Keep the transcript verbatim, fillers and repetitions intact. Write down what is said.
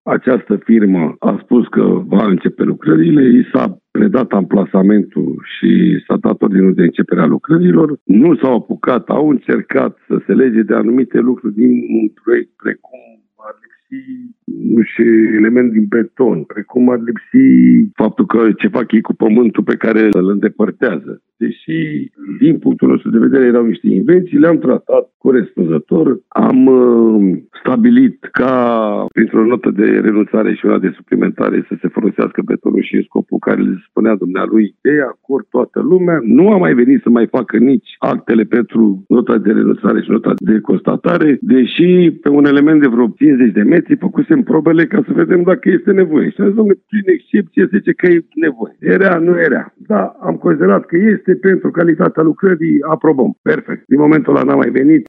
această firmă a spus că va începe lucrările, i s-a predat amplasamentul și s-a dat ordinul de începere a lucrărilor. Nu s-au apucat, au încercat să se lege de anumite lucruri din un proiect, precum ar lipsi nu știu, element din beton, precum ar lipsi faptul că ce fac ei cu pământul pe care îl îndepărtează. Deși, din punctul nostru de vedere, erau niște invenții, le-am tratat corespunzător, am uh, stabilit ca, printr-o notă de renunțare și una de suplimentare, să se folosească betonul și în scopul care le spunea dumnealui de acord toată lumea. Nu a mai venit să mai facă nici actele pentru nota de renunțare și nota de constatare, deși pe un element de vreo cincizeci de metri făcusem probele ca să vedem dacă este nevoie. Și am zis, domnule, prin excepție zice că e nevoie. Era, nu era. Da, am considerat că este pentru calitatea lucrării, aprobăm. Perfect. Din momentul ăla n-a mai venit.